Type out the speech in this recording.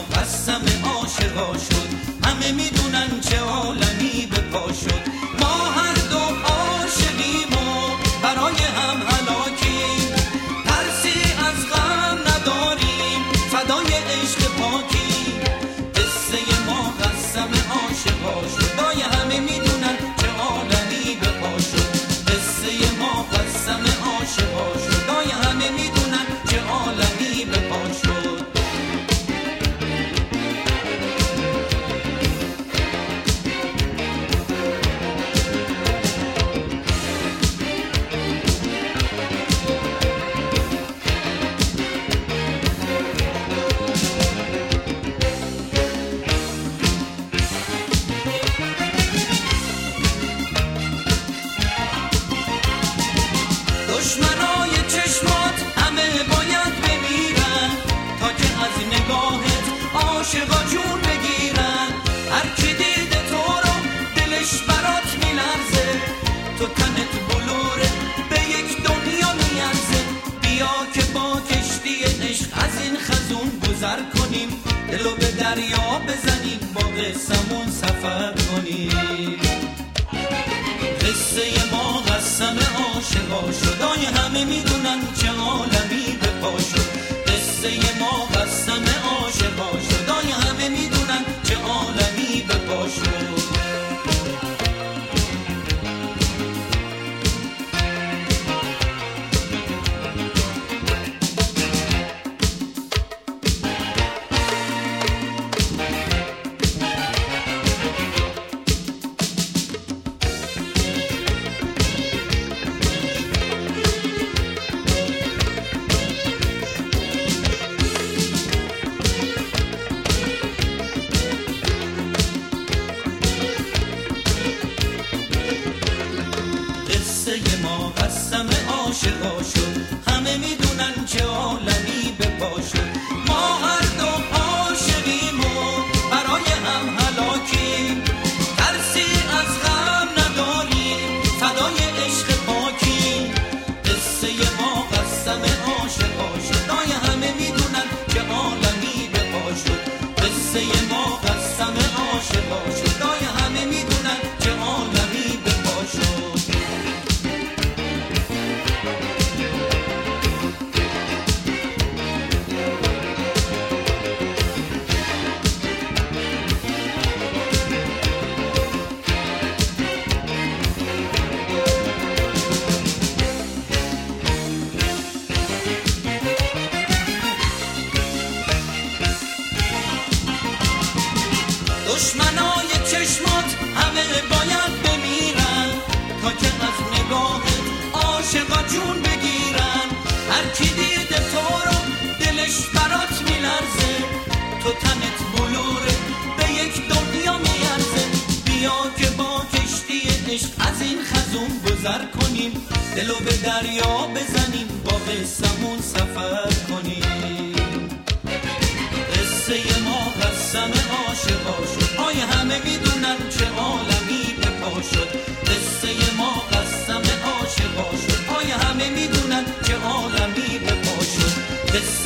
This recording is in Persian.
قسم عاشقا شد، همه میدونن چه عالمی به پا شد. ما هر دو عاشقیم و برای هم هلاکیم، ترسی از غم نداریم، فدای عشق پاکیم. قصه ما قسم عاشقا شد، دای همه میدونن چه عالمی به پا شد. قصه ما قسم عاشقا شد، دای همه میدونن چه عالمی به پا شد. دشمنای چشمات همه باید بمیرن، تا که از نگاهت عاشقا جون بگیرن. هر کی دیده تو رو دلش برات میلرزه، تو تنت بلوره به یک دنیا میارزه. بیا که با کشتی عشق از این خزون گذر کنیم، دلو به دریا بزنیم، با قسمون سفر کنیم. قصه ما قسم عاشقا شد، دای همه میدونن چه عالمی به پا شد. قصه ما قسم عاشقا شد، دای همه میدونن چه عالمی به پا شد. قصه ما قسم عاشقا شد، همه میدونن چه عالمی به پا شد. ما هر دو عاشقیم و برای هم هلاکیم، ترسی از غم نداریم، فدای عشق پاکیم. قصه ما قسم عاشقا شد، دای همه میدونن چه عالمی به پا شد. قصه ما قسم عاشقا شد، دای همه میدونن چه عالمی به پا شد. دشمنای چشمات همه باید بمیرن، تا که از نگاهت عاشقا جون بگیرن. هر کی دیده تو رو دلش برات میلرزه، تو تنت بلوره به یک دنیا میارزه. بیا که با کشتی عشق از این خزون گذر کنیم، دلو به دریا بزنیم، با قسمون سفر کنیم. قصه ما قسم عاشقا شد، آی همه میدونن چه عالمی به پا شد. قصه ما قسم عاشقا شد، آی همه میدونن چه عالمی به پا شد.